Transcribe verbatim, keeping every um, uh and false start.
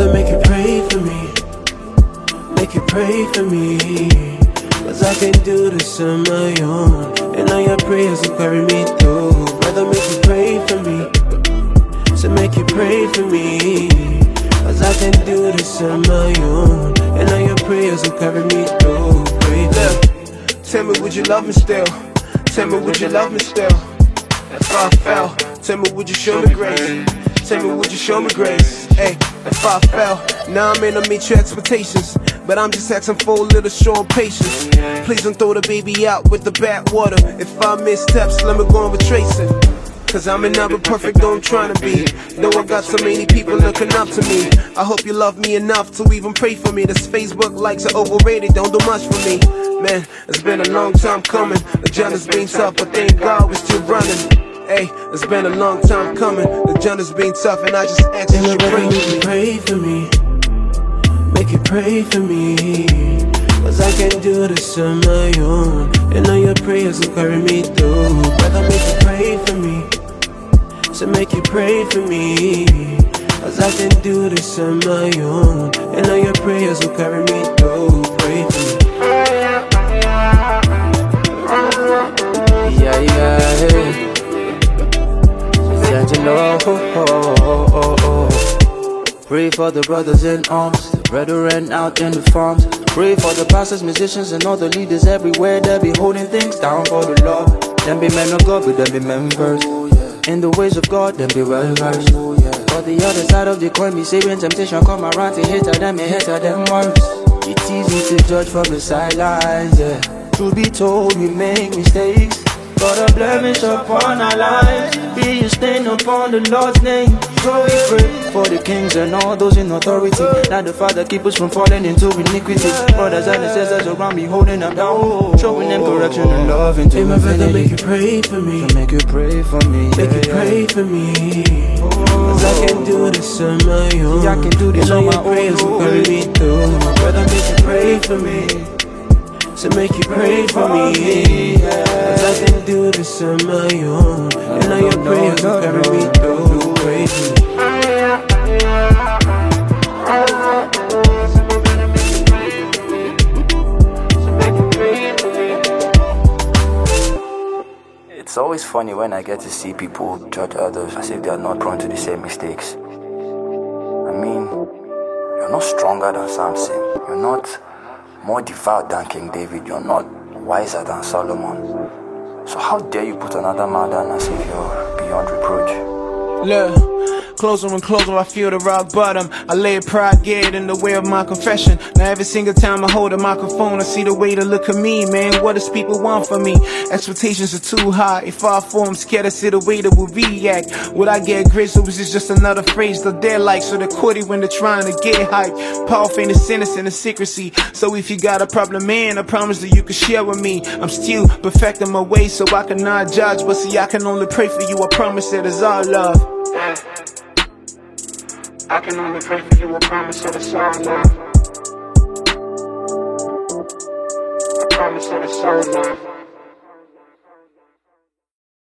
brother, make you pray for me. Make you pray for me. Cause I can't do this on my own, and all your prayers will carry me through. Brother, make you pray for me. So make you pray for me. Cause I can't do this on my own, and all your prayers will carry me through. Pray for me. Tell me, would you love me still? Tell me, would you love me still? If I fell, tell me, would you show me grace? Tell me, would you show me grace? Hey, if I fell, now I'm in to meet your expectations, but I'm just asking for a little show of patience. Please don't throw the baby out with the bad water. If I miss steps, let me go and retrace it. Cause I'm never perfect, though I'm trying to be. Know I got so many people looking up to me. I hope you love me enough to even pray for me. This Facebook likes are overrated, don't do much for me. Man, it's been a long time coming. The journey's been tough, but thank God we're still running. Hey, it's been a long time coming. The journey's been tough, and I just ask you to pray. Make you pray for me. Make you pray for me. Cause I can't do this on my own, and all your prayers will carry me through. Brother, make you pray for me. So make you pray for me. Cause I can't do this on my own, and all your prayers will carry me through. Pray for me. Yeah, yeah, hey. Angelo, oh, oh, oh, oh. Pray for the brothers in arms, the brethren out in the farms. Pray for the pastors, musicians, and all the leaders everywhere that be holding things down for the Lord. Them be men of God, but them be members. In the ways of God, them be well versed. For the other side of the coin, be saving temptation come around to hit them, and hit them worse. It's easy to judge from the sidelines, yeah. Truth be told, we make mistakes. Got a blemish upon our lives, be a stain upon the Lord's name. So we pray for the kings and all those in authority, that the Father keep us from falling into iniquity. Brothers and sisters around me holding them down, showing them correction and love into hey, my brother, make you pray for me. So make you pray for me. Make yeah, you pray yeah. for me. Cause I can't do this on my own, yeah, I can do this on my own. Prayers will carry me through. My brother, make you pray for me. So make you pray for me. Cause I can't do this on my own, and all your prayers will carry me through. Pray for me. It's always funny when I get to see people judge others as if they are not prone to the same mistakes. I mean, you're not stronger than Samson. You're not more devout than King David. You're not wiser than Solomon. So how dare you put another man down as if you're beyond reproach? Look, closer and closer I feel the rock bottom. I lay pride get in the way of my confession. Now every single time I hold a microphone, I see the way to look at me, man. What does people want from me? Expectations are too high. If I fall, I'm scared to see the way that we react. Would I get grace, or was it just another phrase that they're like? So they're quitting when they're trying to get hype. Power, fame, the sentence, and the secrecy. So if you got a problem, man, I promise that you can share with me. I'm still perfecting my way so I cannot judge, but see, I can only pray for you. I promise that it's all love. I can only pray for you, I promise that it's all love. I promise that it's all love.